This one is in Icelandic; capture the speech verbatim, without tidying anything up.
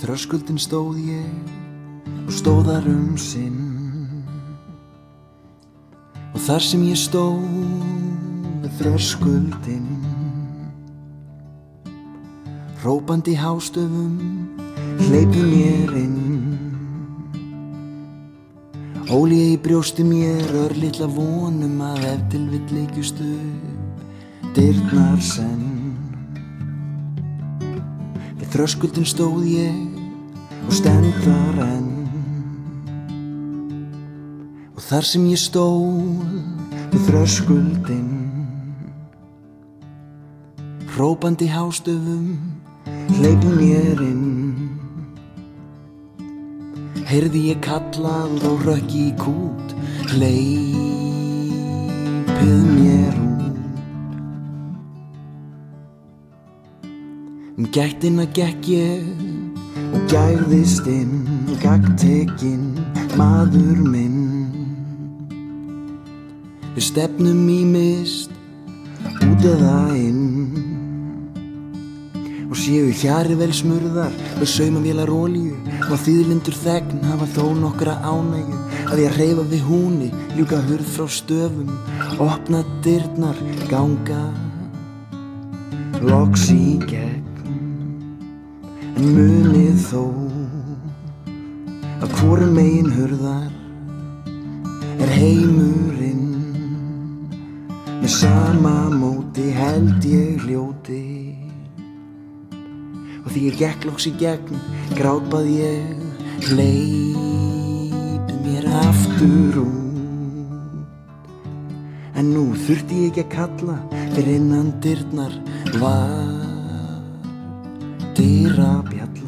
þröskuldinn stóð ég og stóð þar um sinn, og þar sem ég stóð við þröskuldinn, hrópandi hástöfum hleypur mér inn. Ól ég í brjósti mér örlitla vonum að ef til vill leikjust upp dyrnar senn. Við þröskuldinn stóð ég og stend þar enn, og þar sem ég stóð við þröskuldinn, hrópandi hástöfum hleypur mér inn. Heyrði ég kallað og hrökk í kút, hleypið mér út. Um gættina gekk ég og gægðist inn, gagntekinn maður minn. Við stefnum í mist, út eða inn, og séu hjari vel smurðar með saumavélar olíu, og þýðlindur þegn hafa þó nokkra ánægju að ég hreyfa við húni, ljúka hurð frá stöfum, opna dyrnar, ganga loks í gegn. En munið þó að hvorum megin hurðar er heimurinn, með sama móti held ég hljóti. Og því ég gekk loks í gegn, grátbað ég, hleypið mér aftur út. En nú þurfti ég ekki að kalla, fyrir innan dyrnar var dyrabjalla.